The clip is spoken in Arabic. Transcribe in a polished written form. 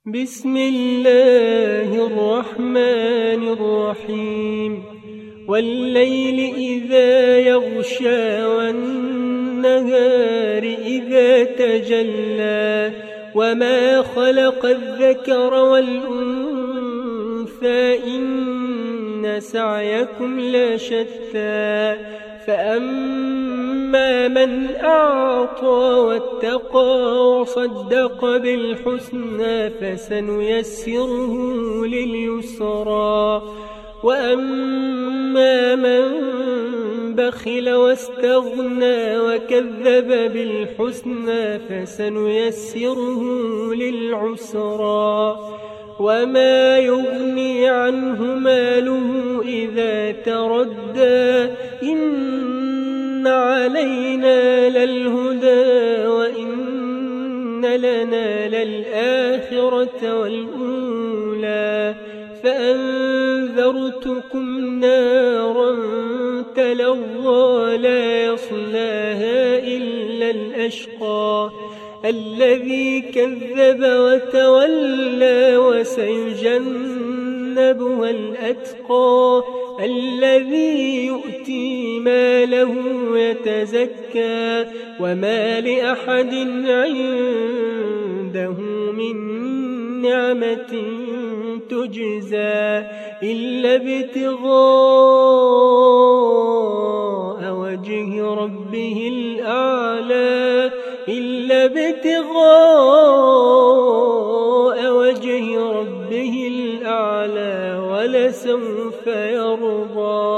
بسم الله الرحمن الرحيم والليل إذا يغشى والنهار إذا تجلى وما خلق الذكر والأنثى إن سعيكم لشتى فأما من أعطى واتقى وصدق بالحسنى فسنيسره لليسرى وأما من بخل واستغنى وكذب بالحسنى فسنيسره للعسرى وما يغني عنه ماله إذا تردى إن علينا للهدى وإن لنا للآخرة والأولى فأنذرتكم نارا تلظى لا يصلاها إلا الأشقى الذي كذب وتولى وسيجنبها الأتقى الذي يؤتي ماله يتزكى وما لأحد عنده من نعمة تجزى إلا ابتغاء وجه ربه الأعلى ولسوف يرضى.